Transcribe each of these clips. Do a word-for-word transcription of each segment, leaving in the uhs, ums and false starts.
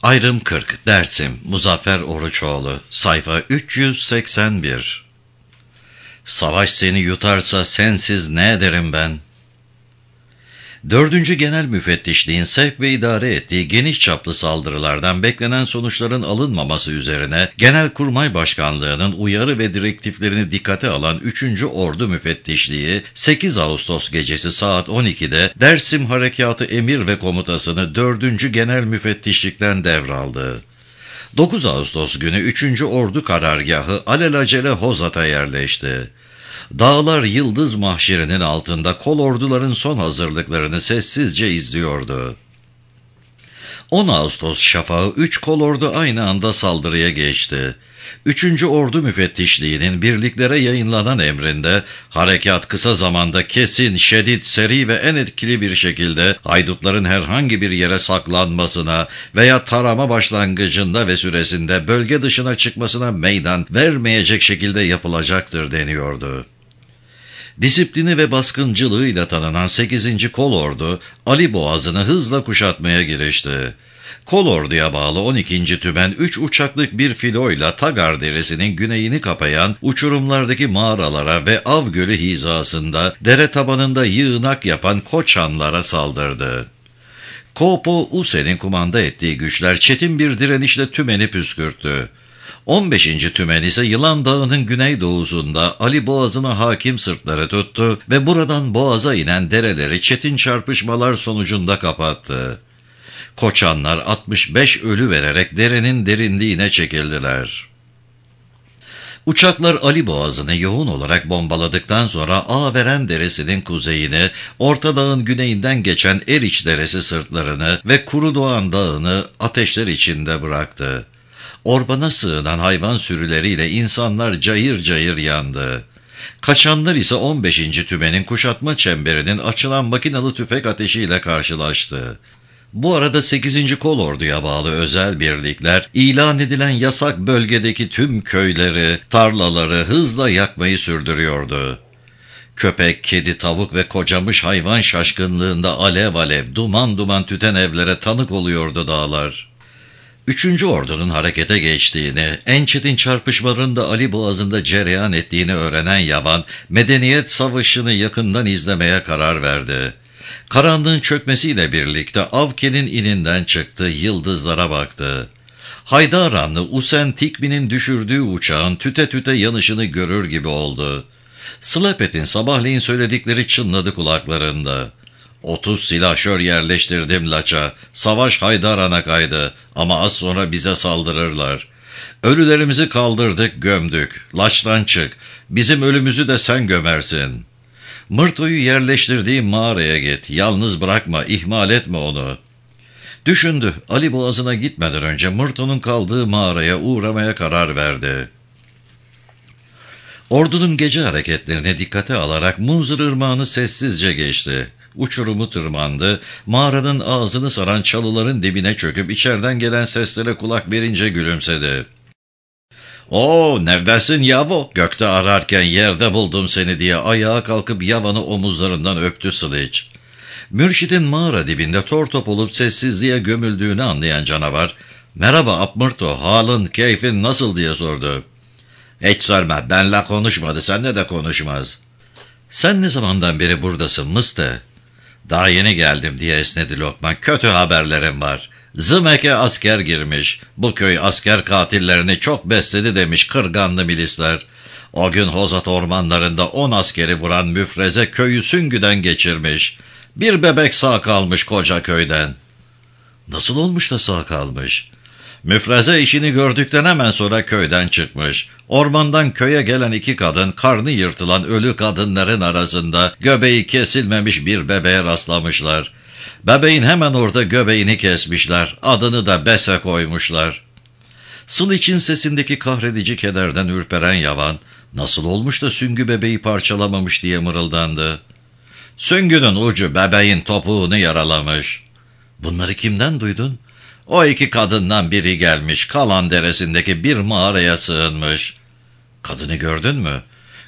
Ayrım kırk, Dersim, Muzaffer Oruçoğlu, sayfa üç yüz seksen bir. Savaş seni yutarsa sensiz ne ederim ben? Dördüncü Genel Müfettişliğin sevk ve idare ettiği geniş çaplı saldırılardan beklenen sonuçların alınmaması üzerine Genelkurmay Başkanlığı'nın uyarı ve direktiflerini dikkate alan üçüncü Ordu Müfettişliği sekiz Ağustos gecesi saat on ikide Dersim Harekatı Emir ve Komutasını dördüncü Genel Müfettişlik'ten devraldı. dokuz Ağustos günü üçüncü Ordu karargahı alelacele Hozat'a yerleşti. Dağlar yıldız mahşerinin altında kolorduların son hazırlıklarını sessizce izliyordu. on Ağustos şafağı üç kolordu aynı anda saldırıya geçti. üçüncü Ordu Müfettişliği'nin birliklere yayınlanan emrinde harekat kısa zamanda kesin, şiddet, seri ve en etkili bir şekilde haydutların herhangi bir yere saklanmasına veya tarama başlangıcında ve süresinde bölge dışına çıkmasına meydan vermeyecek şekilde yapılacaktır deniyordu. Disiplini ve baskıncılığıyla tanınan sekizinci Kolordu, Ali Boğazı'nı hızla kuşatmaya girişti. Kolordu'ya bağlı on ikinci Tümen üç uçaklık bir filoyla Tagar Deresi'nin güneyini kapayan uçurumlardaki mağaralara ve Av Gölü hizasında dere tabanında yığınak yapan Koçanlara saldırdı. Kopo Use'nin kumanda ettiği güçler çetin bir direnişle Tümen'i püskürttü. on beşinci Tümen ise Yılan Dağı'nın güneydoğusunda Ali Boğazı'na hakim sırtları tuttu ve buradan Boğaz'a inen dereleri çetin çarpışmalar sonucunda kapattı. Koçanlar altmış beş ölü vererek derenin derinliğine çekildiler. Uçaklar Ali Boğazı'nı yoğun olarak bombaladıktan sonra Ağveren Deresi'nin kuzeyini, Orta Dağ'ın güneyinden geçen Eriç Deresi sırtlarını ve Kurudoğan Dağı'nı ateşler içinde bıraktı. Orbana sığınan hayvan sürüleriyle insanlar cayır cayır yandı. Kaçanlar ise on beşinci Tümen'in kuşatma çemberinin açılan makinalı tüfek ateşiyle karşılaştı. Bu arada sekizinci Kolordu'ya bağlı özel birlikler, ilan edilen yasak bölgedeki tüm köyleri, tarlaları hızla yakmayı sürdürüyordu. Köpek, kedi, tavuk ve kocamış hayvan şaşkınlığında alev alev, duman duman tüten evlere tanık oluyordu dağlar. Üçüncü Ordu'nun harekete geçtiğini, en çetin çarpışmaların da Ali Boğazı'nda cereyan ettiğini öğrenen Yaban, medeniyet savaşını yakından izlemeye karar verdi. Karanlığın çökmesiyle birlikte Avke'nin ininden çıktı, yıldızlara baktı. Haydaranlı Usen Tikbi'nin düşürdüğü uçağın tüte tüte yanışını görür gibi oldu. Slapet'in sabahleyin söyledikleri çınladı kulaklarında. Otuz silahşör yerleştirdim Laç'a, savaş Haydaran'a kaydı ama az sonra bize saldırırlar. Ölülerimizi kaldırdık, gömdük, Laç'tan çık, bizim ölümüzü de sen gömersin. Mırto'yu yerleştirdiğim mağaraya git, yalnız bırakma, ihmal etme onu. Düşündü, Ali Boğazı'na gitmeden önce Mırto'nun kaldığı mağaraya uğramaya karar verdi. Ordunun gece hareketlerine dikkate alarak Munzır Irmağı'nı sessizce geçti. Uçurumu tırmandı, mağaranın ağzını saran çalıların dibine çöküp içeriden gelen seslere kulak verince gülümsedi. ''Oo, neredesin Yavo? Gökte ararken yerde buldum seni.'' diye ayağa kalkıp Yavan'ı omuzlarından öptü Sıliç. Mürşit'in mağara dibinde tortop olup sessizliğe gömüldüğünü anlayan canavar, ''Merhaba Apmırto, halın, keyfin nasıl?'' diye sordu. ''Hiç sorma, benle konuşmadı, seninle de konuşmaz.'' ''Sen ne zamandan beri buradasın Mıste?'' ''Daha yeni geldim.'' diye esnedi Lokman. ''Kötü haberlerim var. Zımek'e asker girmiş. Bu köy asker katillerini çok besledi demiş kırganlı milisler. O gün Hozat ormanlarında on askeri vuran Müfreze köyü süngüden geçirmiş. Bir bebek sağ kalmış koca köyden.'' ''Nasıl olmuş da sağ kalmış?'' Müfreze işini gördükten hemen sonra köyden çıkmış. Ormandan köye gelen iki kadın, karnı yırtılan ölü kadınların arasında göbeği kesilmemiş bir bebeğe rastlamışlar. Bebeğin hemen orada göbeğini kesmişler, adını da Bese koymuşlar. Sıliç'in sesindeki kahredici kederden ürperen Yavan, nasıl olmuş da süngü bebeği parçalamamış diye mırıldandı. ''Süngünün ucu bebeğin topuğunu yaralamış.'' ''Bunları kimden duydun?'' ''O iki kadından biri gelmiş, Kalan Deresi'ndeki bir mağaraya sığınmış.'' ''Kadını gördün mü?''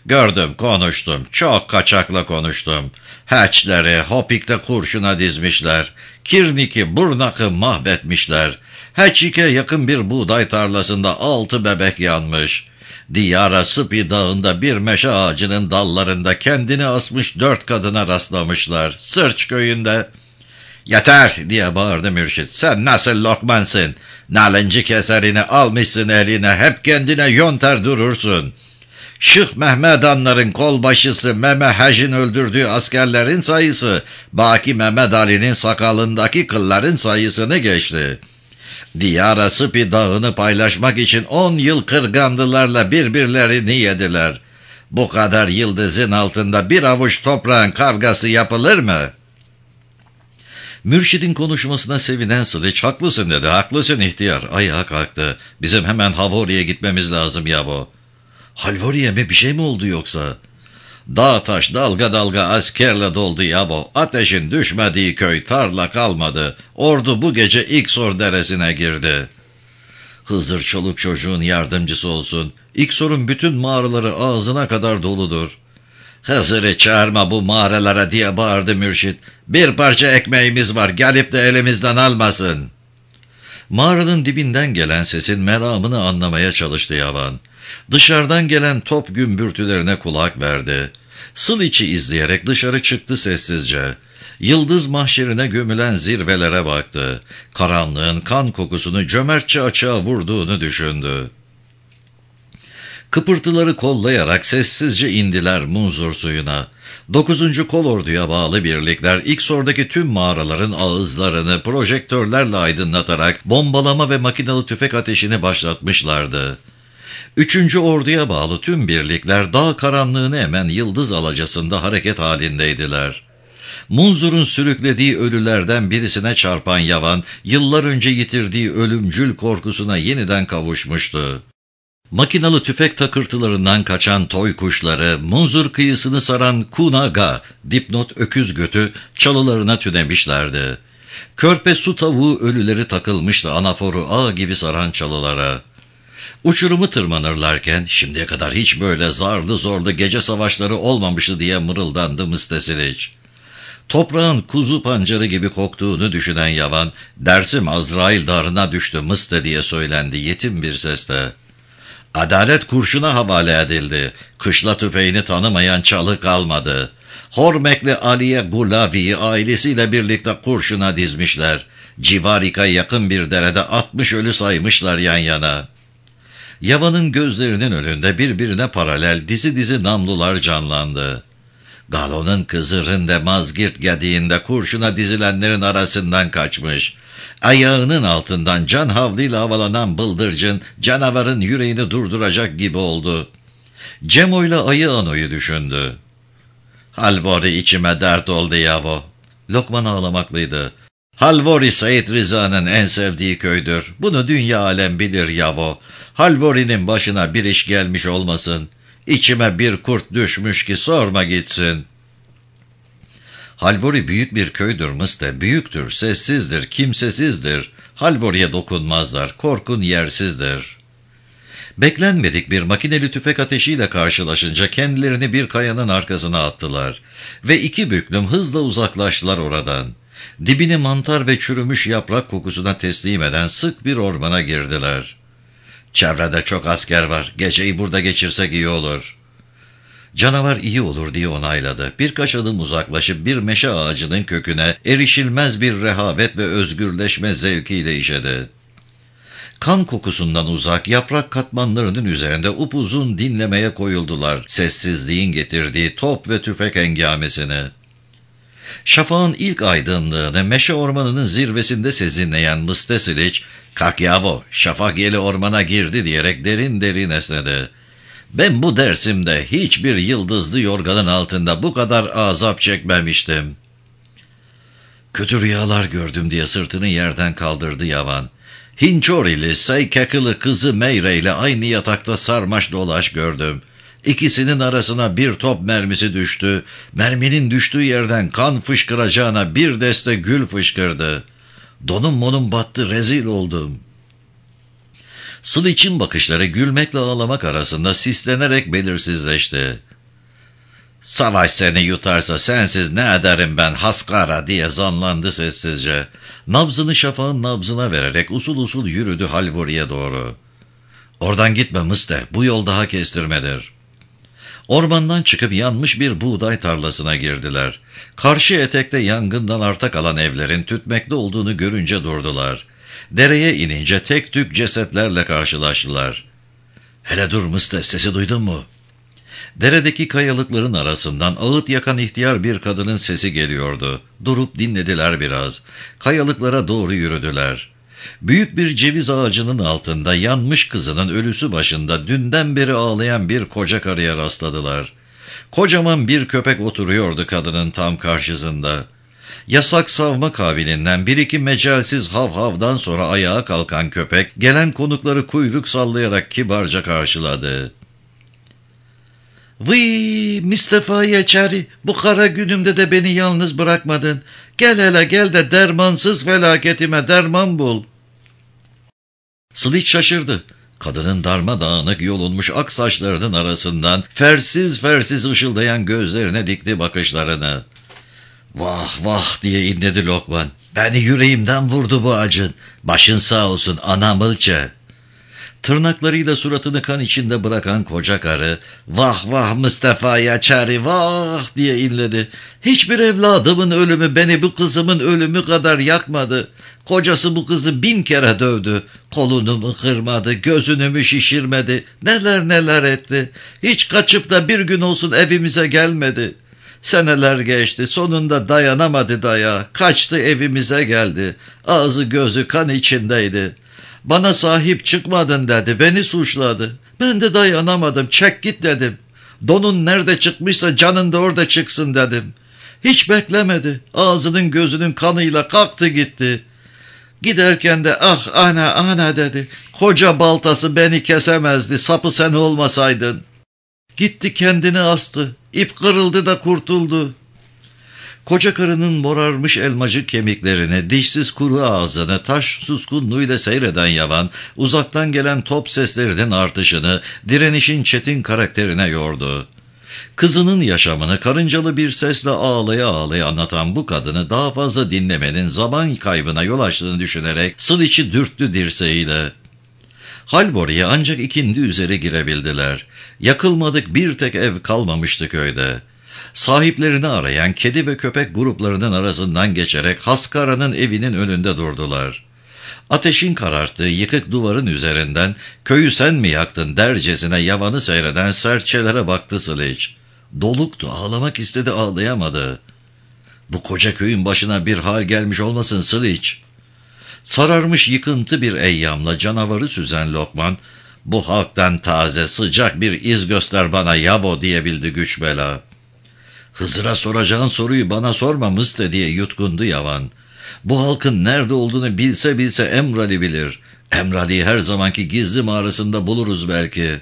Gördüm, konuştum. Çok kaçakla konuştum. Hatch'leri Hopik'te kurşuna dizmişler. Kirnik'i, Burnak'ı mahvetmişler. Hatchik'e yakın bir buğday tarlasında altı bebek yanmış. Diyara Sıpi Dağı'nda bir meşe ağacının dallarında kendini asmış dört kadına rastlamışlar. Sırç köyünde. "Yeter!" diye bağırdı mürşit. "Sen nasıl Lokmansın? Nalıncı keserini almışsın eline, hep kendine yonter durursun. Şıh Mehmet Hanların kolbaşısı Meme Hac'in öldürdüğü askerlerin sayısı, Baki Mehmet Ali'nin sakalındaki kılların sayısını geçti. Diyara Sıpi Dağı'nı paylaşmak için on yıl kırgandılarla birbirlerini yediler. Bu kadar yıldızın altında bir avuç toprağın kavgası yapılır mı?" Mürşidin konuşmasına sevinen Sıliç, "Haklısın" dedi. "Haklısın ihtiyar." Ayağa kalktı. "Bizim hemen Havori'ye gitmemiz lazım yahu." "Halvori'ye mi, bir şey mi oldu yoksa?" "Dağ taş dalga dalga askerle doldu yahu. Ateşin düşmediği köy tarla kalmadı. Ordu bu gece İksor deresine girdi." "Hızır çoluk çocuğun yardımcısı olsun. İksor'un bütün mağaraları ağzına kadar doludur." "Hızır'ı çağırma bu mağaralara" diye bağırdı mürşit. "Bir parça ekmeğimiz var, gelip de elimizden almasın." Mağaranın dibinden gelen sesin meramını anlamaya çalıştı yavan. Dışarıdan gelen top gümbürtülerine kulak verdi. Sıliç'i izleyerek dışarı çıktı sessizce. Yıldız mahşerine gömülen zirvelere baktı. Karanlığın kan kokusunu cömertçe açığa vurduğunu düşündü. Kıpırtıları kollayarak sessizce indiler Munzur suyuna. Dokuzuncu kolorduya bağlı birlikler İksor'daki tüm mağaraların ağızlarını projektörlerle aydınlatarak bombalama ve makinalı tüfek ateşini başlatmışlardı. Üçüncü orduya bağlı tüm birlikler dağ karanlığını emen yıldız alacasında hareket halindeydiler. Munzur'un sürüklediği ölülerden birisine çarpan yavan, yıllar önce yitirdiği ölümcül korkusuna yeniden kavuşmuştu. Makinalı tüfek takırtılarından kaçan toy kuşları, Munzur kıyısını saran kunaga, dipnot öküz götü, çalılarına tünemişlerdi. Körpe su tavuğu ölüleri takılmıştı anaforu ağ gibi saran çalılara. Uçurumu tırmanırlarken, "Şimdiye kadar hiç böyle zarlı zorlu gece savaşları olmamıştı" diye mırıldandı Mıstesiliç. Toprağın kuzu pancarı gibi koktuğunu düşünen yavan, "Dersim Azrail darına düştü Mıste" diye söylendi yetim bir sesle. Adalet kurşuna havale edildi. Kışla tüfeğini tanımayan çalı kalmadı. Hormekli Aliye Gulavi'yi ailesiyle birlikte kurşuna dizmişler. Civarik'a yakın bir derede altmış ölü saymışlar yan yana. Yavanın gözlerinin önünde birbirine paralel dizi dizi namlular canlandı. Galon'un kızı Rinde Mazgirt gediğinde kurşuna dizilenlerin arasından kaçmış. Ayağının altından can havliyle havalanan bıldırcın canavarın yüreğini durduracak gibi oldu. Cemo'yla Ayı Ano'yu düşündü. "Halvori içime dert oldu yahu." Lokman ağlamaklıydı. "Halvori Said Rıza'nın en sevdiği köydür. Bunu dünya alem bilir yahu. Halvori'nin başına bir iş gelmiş olmasın. İçime bir kurt düşmüş ki sorma gitsin." "Halvori büyük bir köydür Mıste, büyüktür, sessizdir, kimsesizdir. Halvori'ye dokunmazlar, korkun yersizdir." Beklenmedik bir makineli tüfek ateşiyle karşılaşınca kendilerini bir kayanın arkasına attılar ve iki büklüm hızla uzaklaştılar oradan. Dibini mantar ve çürümüş yaprak kokusuna teslim eden sık bir ormana girdiler. "Çevrede çok asker var, geceyi burada geçirsek iyi olur." Canavar iyi olur diye onayladı. Birkaç adım uzaklaşıp bir meşe ağacının köküne erişilmez bir rehavet ve özgürleşme zevkiyle işedi. Kan kokusundan uzak yaprak katmanlarının üzerinde upuzun dinlemeye koyuldular sessizliğin getirdiği top ve tüfek hengamesini. Şafağın ilk aydınlığını meşe ormanının zirvesinde sezinleyen Mıstesiliç, "Kalk yahu, şafak yeli ormana girdi" diyerek derin derin esnedi. "Ben bu dersimde hiçbir yıldızlı yorganın altında bu kadar azap çekmemiştim." "Kötü rüyalar gördüm" diye sırtını yerden kaldırdı yavan. "Hinçorili, Saykakılı kızı Meyre ile aynı yatakta sarmaş dolaş gördüm. İkisinin arasına bir top mermisi düştü. Merminin düştüğü yerden kan fışkıracağına bir deste gül fışkırdı. Donum monum battı, rezil oldum." Sıliç'in bakışları gülmekle ağlamak arasında sislenerek belirsizleşti. Savaş seni yutarsa sensiz ne ederim ben haskara diye zanlandı sessizce. Nabzını şafağın nabzına vererek usul usul yürüdü Halvori'ye doğru. Oradan gitme Mıste, bu yol daha kestirmedir. Ormandan çıkıp yanmış bir buğday tarlasına girdiler. Karşı etekte yangından arta kalan evlerin tütmekte olduğunu görünce durdular. Dereye inince tek tük cesetlerle karşılaştılar. Hele dur Mıste, sesi duydun mu? Deredeki kayalıkların arasından ağıt yakan ihtiyar bir kadının sesi geliyordu. Durup dinlediler biraz. Kayalıklara doğru yürüdüler. Büyük bir ceviz ağacının altında yanmış kızının ölüsü başında dünden beri ağlayan bir koca karıya rastladılar. Kocaman bir köpek oturuyordu kadının tam karşısında. Yasak savma kabilinden bir iki mecalsiz hav havdan sonra ayağa kalkan köpek gelen konukları kuyruk sallayarak kibarca karşıladı. Vıy Mustafa Yeçeri, bu kara günümde de beni yalnız bırakmadın. Gel hele gel de dermansız felaketime derman bul. Sıliç şaşırdı. Kadının darmadağınık yolunmuş ak saçlarının arasından fersiz fersiz ışıldayan gözlerine dikti bakışlarını. Vah vah diye inledi Lokman. Beni yüreğimden vurdu bu acın. Başın sağ olsun anamılça. Tırnaklarıyla suratını kan içinde bırakan koca karı, vah vah Mustafa Yeçeri vah diye inledi. Hiçbir evladımın ölümü beni bu kızımın ölümü kadar yakmadı. Kocası bu kızı bin kere dövdü. Kolunu mu kırmadı, gözünü mü şişirmedi, neler neler etti. Hiç kaçıp da bir gün olsun evimize gelmedi. Seneler geçti, sonunda dayanamadı daya, kaçtı evimize geldi. Ağzı gözü kan içindeydi. Bana sahip çıkmadın dedi, beni suçladı. Ben de dayanamadım, çek git dedim. Donun nerede çıkmışsa canın da orada çıksın dedim. Hiç beklemedi, ağzının gözünün kanıyla kalktı gitti. Giderken de ah ana ana dedi. Koca baltası beni kesemezdi, sapı sen olmasaydın. Gitti kendini astı, ip kırıldı da kurtuldu. Koca karının morarmış elmacık kemiklerini, dişsiz kuru ağzını, taş suskunluğuyla seyreden yavan, uzaktan gelen top seslerinin artışını, direnişin çetin karakterine yordu. Kızının yaşamını karıncalı bir sesle ağlaya ağlaya anlatan bu kadını daha fazla dinlemenin zaman kaybına yol açtığını düşünerek Sıliç'i dürttü dirseğiyle. Halvori'ye ancak ikindi üzeri girebildiler. Yakılmadık bir tek ev kalmamıştı köyde. Sahiplerini arayan kedi ve köpek gruplarının arasından geçerek Haskara'nın evinin önünde durdular. Ateşin kararttığı yıkık duvarın üzerinden köyü sen mi yaktın dercesine yavanı seyreden serçelere baktı Sıliç. Doluktu, ağlamak istedi, ağlayamadı. Bu koca köyün başına bir hal gelmiş olmasın Sıliç. Sararmış yıkıntı bir eyyamla canavarı süzen Lokman, bu halktan taze sıcak bir iz göster bana yavo diyebildi güç bela. Hızır'a soracağın soruyu bana sorma Mıste diye yutkundu yavan. Bu halkın nerede olduğunu bilse bilse Emrali bilir. Emrali'yi her zamanki gizli mağarasında buluruz belki.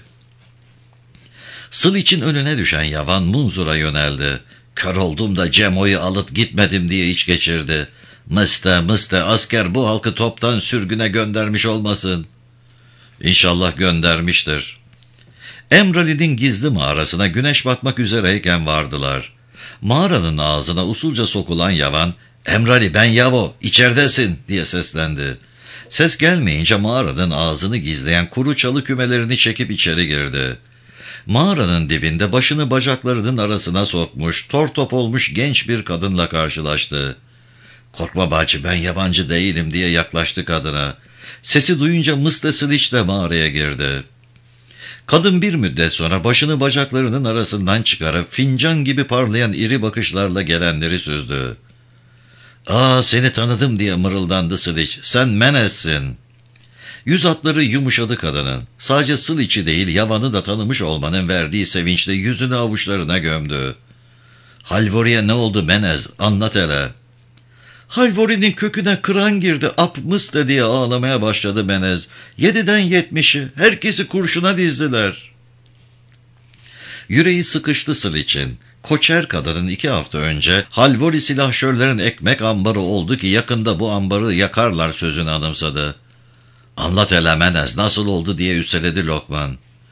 Sıliç'in önüne düşen yavan Munzur'a yöneldi. Kör oldum da Cemo'yu alıp gitmedim diye iç geçirdi. Mıste Mıste asker bu halkı toptan sürgüne göndermiş olmasın. İnşallah göndermiştir. Emrali'nin gizli mağarasına güneş batmak üzereyken vardılar. Mağaranın ağzına usulca sokulan yavan, "Emrali ben Yavo, içeridesin" diye seslendi. Ses gelmeyince mağaranın ağzını gizleyen kuru çalı kümelerini çekip içeri girdi. Mağaranın dibinde başını bacaklarının arasına sokmuş, tortop olmuş genç bir kadınla karşılaştı. "Korkma bacı, ben yabancı değilim" diye yaklaştı kadına. Sesi duyunca Mıste Sıliç de mağaraya girdi. Kadın bir müddet sonra başını bacaklarının arasından çıkarıp fincan gibi parlayan iri bakışlarla gelenleri süzdü. "Aa, seni tanıdım" diye mırıldandı Sıliç. "Sen Menez'sin." Yüz hatları yumuşadı kadının. Sadece Sıliç'i değil, yavanı da tanımış olmanın verdiği sevinçle yüzünü avuçlarına gömdü. "Halvori'ye ne oldu Menez? Anlat hele." "Halvori'nin köküne kıran girdi, apmıste" diye ağlamaya başladı Menez. "Yediden yetmişi, herkesi kurşuna dizdiler." Yüreği sıkıştı Sıliç'in. Koçer kadının iki hafta önce Halvori silahşörlerin ekmek ambarı oldu ki yakında bu ambarı yakarlar sözünü anımsadı. "Anlat hele Menez, nasıl oldu?" diye üsteledi Lokman.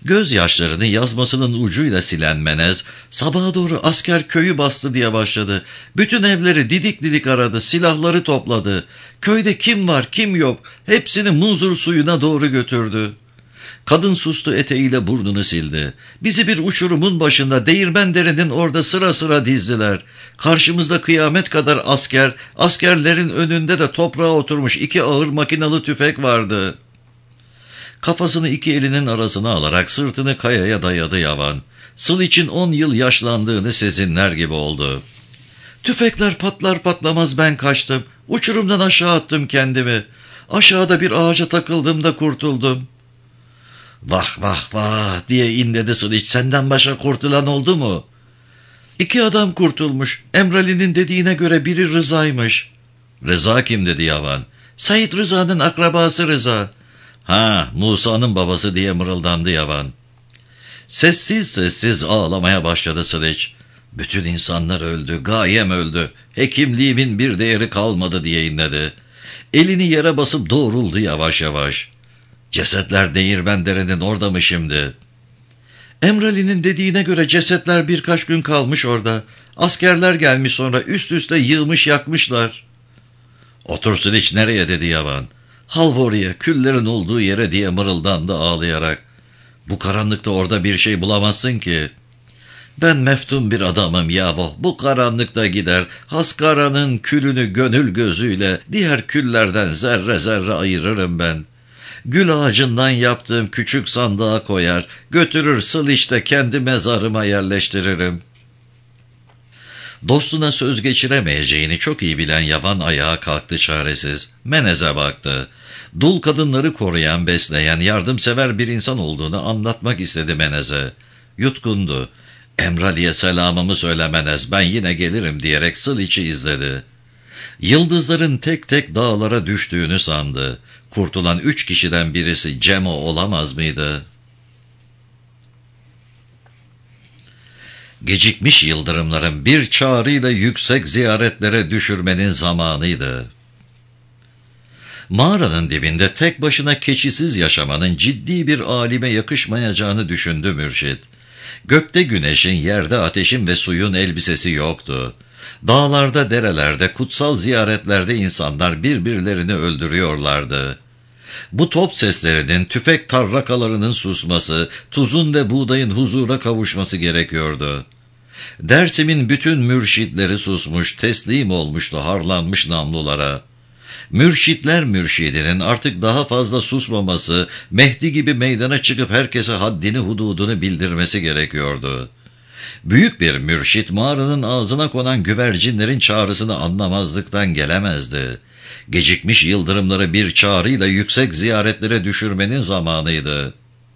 Gözyaşlarını yazmasının ucuyla silen Menez, sabaha doğru asker köyü bastı diye başladı. Bütün evleri didik didik aradı, silahları topladı. Köyde kim var kim yok, hepsini Munzur suyuna doğru götürdü. Kadın sustu, eteğiyle burnunu sildi. Bizi bir uçurumun başında, Değirmendere'nin orada sıra sıra dizdiler. Karşımızda kıyamet kadar asker, askerlerin önünde de toprağa oturmuş iki ağır makinalı tüfek vardı. Kafasını iki elinin arasına alarak sırtını kayaya dayadı Yavan. Sıliç'in on yıl yaşlandığını sezinler gibi oldu. Tüfekler patlar patlamaz ben kaçtım. Uçurumdan aşağı attım kendimi. Aşağıda bir ağaca takıldım da kurtuldum. Vah vah vah diye inledi Sıliç. Senden başka kurtulan oldu mu? İki adam kurtulmuş. Emrali'nin dediğine göre biri Rıza'ymış. Rıza kim dedi Yavan? Said Rıza'nın akrabası Rıza. Ha, Musa'nın babası diye mırıldandı Yavan. Sessiz sessiz ağlamaya başladı Sıliç. Bütün insanlar öldü, gayem öldü. Hekimliğimin bir değeri kalmadı diye inledi. Elini yere basıp doğruldu yavaş yavaş. Cesetler Değirmendere'nin orada mı şimdi? Emrali'nin dediğine göre cesetler birkaç gün kalmış orada. Askerler gelmiş sonra üst üste yığmış yakmışlar. Otur Sıliç, nereye dedi Yavan. Halv oraya, küllerin olduğu yere diye mırıldandı ağlayarak. Bu karanlıkta orada bir şey bulamazsın ki. Ben meftun bir adamım yahu. Bu karanlıkta gider Haskara'nın külünü gönül gözüyle diğer küllerden zerre zerre ayırırım ben. Gül ağacından yaptığım küçük sandığa koyar, götürür Sıliç'te kendi mezarıma yerleştiririm. Dostuna söz geçiremeyeceğini çok iyi bilen Yavan ayağa kalktı çaresiz. Menez'e baktı. Dul kadınları koruyan, besleyen, yardımsever bir insan olduğunu anlatmak istedi Menez'e. Yutkundu. Emrali'ye selamımı söyle Menez, ben yine gelirim diyerek Sıliç'i izledi. Yıldızların tek tek dağlara düştüğünü sandı. Kurtulan üç kişiden birisi Cemo olamaz mıydı? Gecikmiş yıldırımların bir çağrıyla yüksek ziyaretlere düşürmenin zamanıydı. Mağaranın dibinde tek başına keçisiz yaşamanın ciddi bir alime yakışmayacağını düşündü mürşit. Gökte güneşin, yerde ateşin ve suyun elbisesi yoktu. Dağlarda, derelerde, kutsal ziyaretlerde insanlar birbirlerini öldürüyorlardı. Bu top seslerinin, tüfek tarrakalarının susması, tuzun ve buğdayın huzura kavuşması gerekiyordu. Dersim'in bütün mürşitleri susmuş, teslim olmuştu harlanmış namlulara. Mürşitler mürşidinin artık daha fazla susmaması, Mehdi gibi meydana çıkıp herkese haddini hududunu bildirmesi gerekiyordu. Büyük bir mürşit mağaranın ağzına konan güvercinlerin çağrısını anlamazlıktan gelemezdi. Gecikmiş yıldırımları bir çağrıyla yüksek ziyaretlere düşürmenin zamanıydı.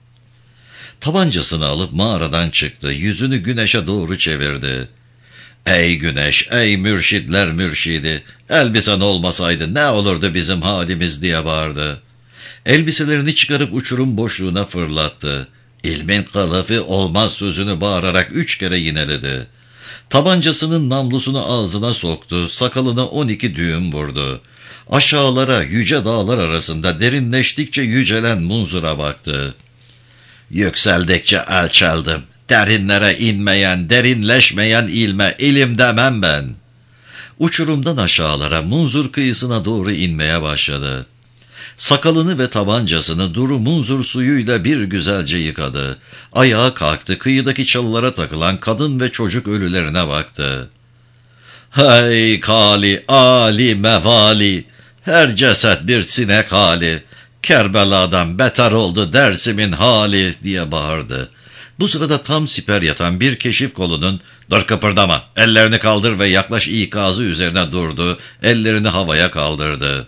Tabancasını alıp mağaradan çıktı, yüzünü güneşe doğru çevirdi. Ey güneş, ey mürşidler mürşidi, elbisen olmasaydı ne olurdu bizim halimiz diye bağırdı. Elbiselerini çıkarıp uçurum boşluğuna fırlattı. İlmin kılıfı olmaz sözünü bağırarak üç kere yineledi. Tabancasının namlusunu ağzına soktu, sakalına on iki düğüm vurdu. Aşağılara, yüce dağlar arasında derinleştikçe yücelen Munzur'a baktı. Yükseldikçe alçaldım. Derinlere inmeyen, derinleşmeyen ilme ilim demem ben. Uçurumdan aşağılara, Munzur kıyısına doğru inmeye başladı. Sakalını ve tabancasını duru Munzur suyuyla bir güzelce yıkadı. Ayağa kalktı, kıyıdaki çalılara takılan kadın ve çocuk ölülerine baktı. Hey kali, ali mevali, her ceset bir sinek hali. Kerbela'dan beter oldu Dersim'in hali diye bağırdı. Bu sırada tam siper yatan bir keşif kolunun "Dur kıpırdama, ellerini kaldır ve yaklaş" ikazı üzerine durdu, ellerini havaya kaldırdı.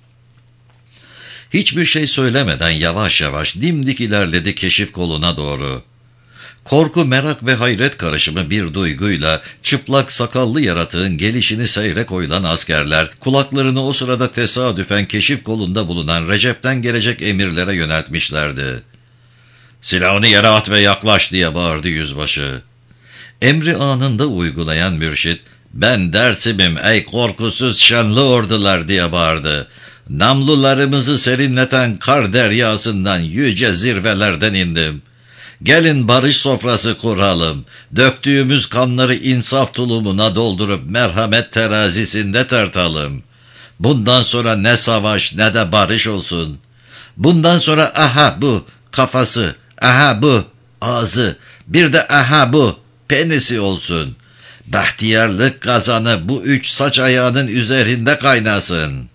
Hiçbir şey söylemeden yavaş yavaş dimdik ilerledi keşif koluna doğru. Korku, merak ve hayret karışımı bir duyguyla çıplak sakallı yaratığın gelişini seyre koyulan askerler kulaklarını o sırada tesadüfen keşif kolunda bulunan Recep'ten gelecek emirlere yöneltmişlerdi. "Silahını yere at ve yaklaş" diye bağırdı yüzbaşı. Emri anında uygulayan mürşit, "Ben Dersim'im ey korkusuz şanlı ordular" diye bağırdı. "Namlularımızı serinleten kar deryasından yüce zirvelerden indim. Gelin barış sofrası kuralım. Döktüğümüz kanları insaf tulumuna doldurup merhamet terazisinde tartalım. Bundan sonra ne savaş ne de barış olsun. Bundan sonra aha bu kafası, aha bu ağzı, bir de aha bu penisi olsun. Bahtiyarlık kazanı bu üç saç ayağının üzerinde kaynasın.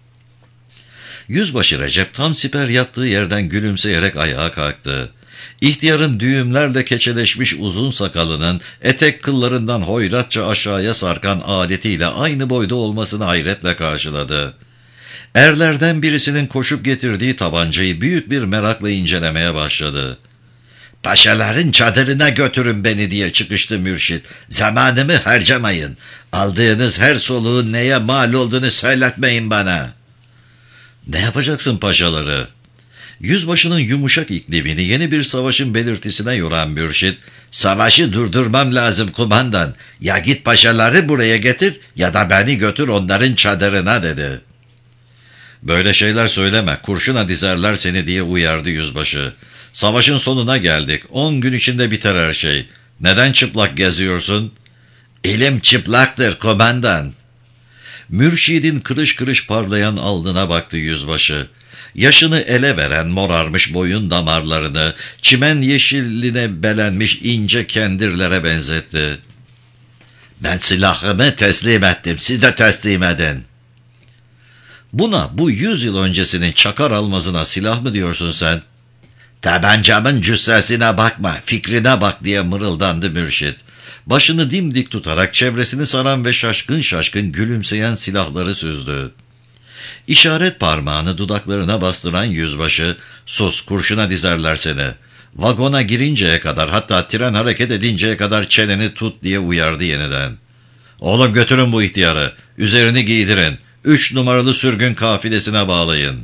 Yüzbaşı Recep tam siper yattığı yerden gülümseyerek ayağa kalktı. İhtiyarın düğümlerle keçeleşmiş uzun sakalının etek kıllarından hoyratça aşağıya sarkan aletiyle aynı boyda olmasını hayretle karşıladı. Erlerden birisinin koşup getirdiği tabancayı büyük bir merakla incelemeye başladı. "Paşaların çadırına götürün beni," diye çıkıştı mürşit. "Zamanımı harcamayın. Aldığınız her soluğun neye mal olduğunu söyletmeyin bana." "Ne yapacaksın paşaları?" Yüzbaşının yumuşak iklimini yeni bir savaşın belirtisine yoran mürşit, "Savaşı durdurmam lazım kumandan. Ya git paşaları buraya getir ya da beni götür onların çadırına," dedi. "Böyle şeyler söyleme, kurşuna dizerler seni," diye uyardı yüzbaşı. "Savaşın sonuna geldik. On gün içinde biter her şey. Neden çıplak geziyorsun?" "Elim çıplaktır kumandan." Mürşidin kırış kırış parlayan alnına baktı yüzbaşı. Yaşını ele veren morarmış boyun damarlarını çimen yeşilline belenmiş ince kendirlere benzetti. "Ben silahımı teslim ettim, siz de teslim edin." "Buna bu yüz yıl öncesinin Çakar Almaz'ına silah mı diyorsun sen?" "Tabancamın cüssesine bakma, fikrine bak," diye mırıldandı mürşit. Başını dimdik tutarak çevresini saran ve şaşkın şaşkın gülümseyen silahları süzdü. İşaret parmağını dudaklarına bastıran yüzbaşı, "Sus, kurşuna dizerler seni. Vagona girinceye kadar, hatta tren hareket edinceye kadar çeneni tut," diye uyardı yeniden. "Oğlum götürün bu ihtiyarı, üzerini giydirin, üç numaralı sürgün kafilesine bağlayın."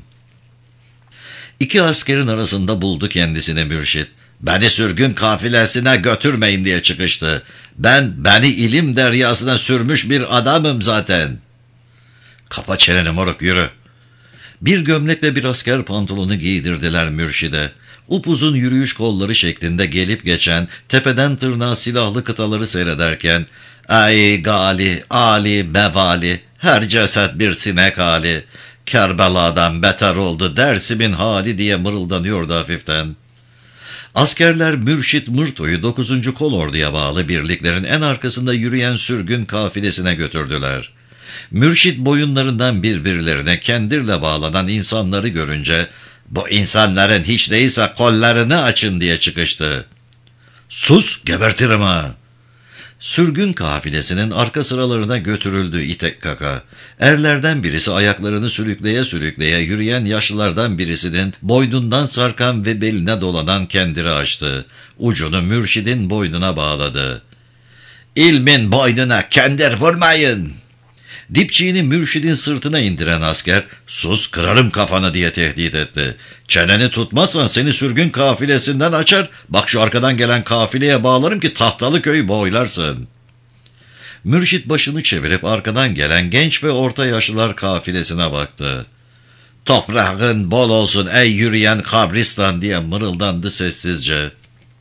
İki askerin arasında buldu kendisini mürşit. "Beni sürgün kafilesine götürmeyin," diye çıkıştı. "Ben beni ilim deryasına sürmüş bir adamım zaten." "Kapa çeneni moruk, yürü." Bir gömlekle bir asker pantolonu giydirdiler mürşide. Upuzun yürüyüş kolları şeklinde gelip geçen, tepeden tırnağa silahlı kıtaları seyrederken, "Ey gali, ali, mevali, her ceset bir sinek hali, Kerbela'dan beter oldu Dersim'in hali," diye mırıldanıyordu hafiften. Askerler Mürşit Mırto'yu dokuzuncu Kolordu'ya bağlı birliklerin en arkasında yürüyen sürgün kafilesine götürdüler. Mürşit boyunlarından birbirlerine kendirle bağlanan insanları görünce, "Bu insanların hiç değilse kollarını açın," diye çıkıştı. "Sus, gebertirim ha!" Sürgün kafilesinin arka sıralarına götürüldü itek kaka. Erlerden birisi ayaklarını sürükleye sürükleye yürüyen yaşlılardan birisinin boynundan sarkan ve beline dolanan kendiri açtı. Ucunu mürşidin boynuna bağladı. "İlmin boynuna kendir vurmayın!" Dipçiğini mürşidin sırtına indiren asker, "Sus, kırarım kafanı," diye tehdit etti. "Çeneni tutmazsan seni sürgün kafilesinden açar, bak şu arkadan gelen kafileye bağlarım ki Tahtalı köyü boylarsın." Mürşit başını çevirip arkadan gelen genç ve orta yaşlılar kafilesine baktı. "Toprağın bol olsun ey yürüyen kabristan," diye mırıldandı sessizce.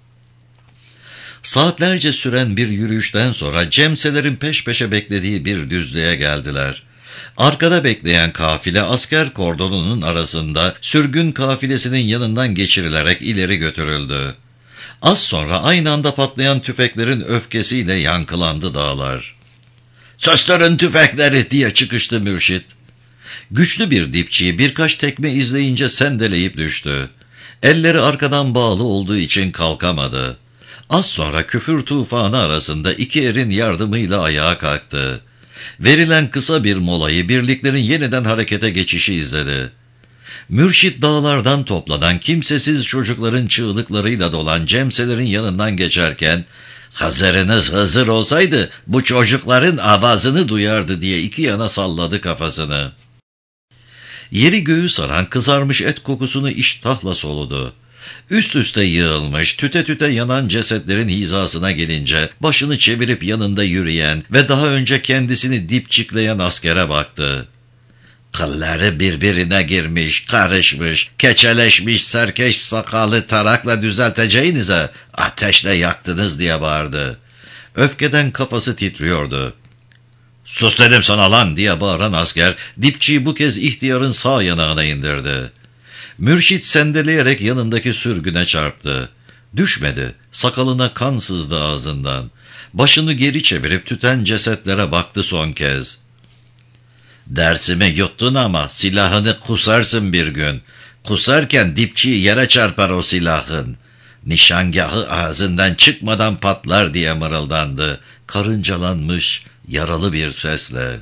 Saatlerce süren bir yürüyüşten sonra cemselerin peş peşe beklediği bir düzlüğe geldiler. Arkada bekleyen kafile asker kordonunun arasında sürgün kafilesinin yanından geçirilerek ileri götürüldü. Az sonra aynı anda patlayan tüfeklerin öfkesiyle yankılandı dağlar. "Söstürün tüfekleri," diye çıkıştı mürşit. Güçlü bir dipçiyi birkaç tekme izleyince sendeleyip düştü. Elleri arkadan bağlı olduğu için kalkamadı. Az sonra küfür tufanı arasında iki erin yardımıyla ayağa kalktı. Verilen kısa bir molayı birliklerin yeniden harekete geçişi izledi. Mürşit dağlardan toplanan kimsesiz çocukların çığlıklarıyla dolan cemselerin yanından geçerken, "Hazırınız hazır olsaydı bu çocukların avazını duyardı," diye iki yana salladı kafasını. Yeri göğü saran kızarmış et kokusunu iştahla soludu. Üst üste yığılmış, tüte tüte yanan cesetlerin hizasına gelince başını çevirip yanında yürüyen ve daha önce kendisini dipçikleyen askere baktı. Kılları birbirine girmiş, karışmış, keçeleşmiş serkeş sakalı tarakla düzelteceğinize ateşle yaktınız diye bağırdı. Öfkeden kafası titriyordu. Sus dedim sana lan diye bağıran asker dipçiyi bu kez ihtiyarın sağ yanağına indirdi. Mürşit sendeleyerek yanındaki sürgüne çarptı. Düşmedi, sakalına kan sızdı ağzından. Başını geri çevirip tüten cesetlere baktı son kez. Dersimi yuttun ama silahını kusarsın bir gün. Kusarken dipçiyi yere çarpar o silahın. Nişangahı ağzından çıkmadan patlar diye mırıldandı. Karıncalanmış, yaralı bir sesle.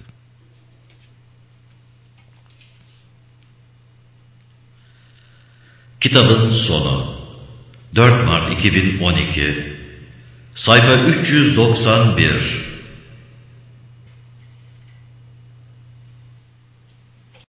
Kitabın sonu. dört Mart iki bin on iki. Sayfa üç yüz doksan bir.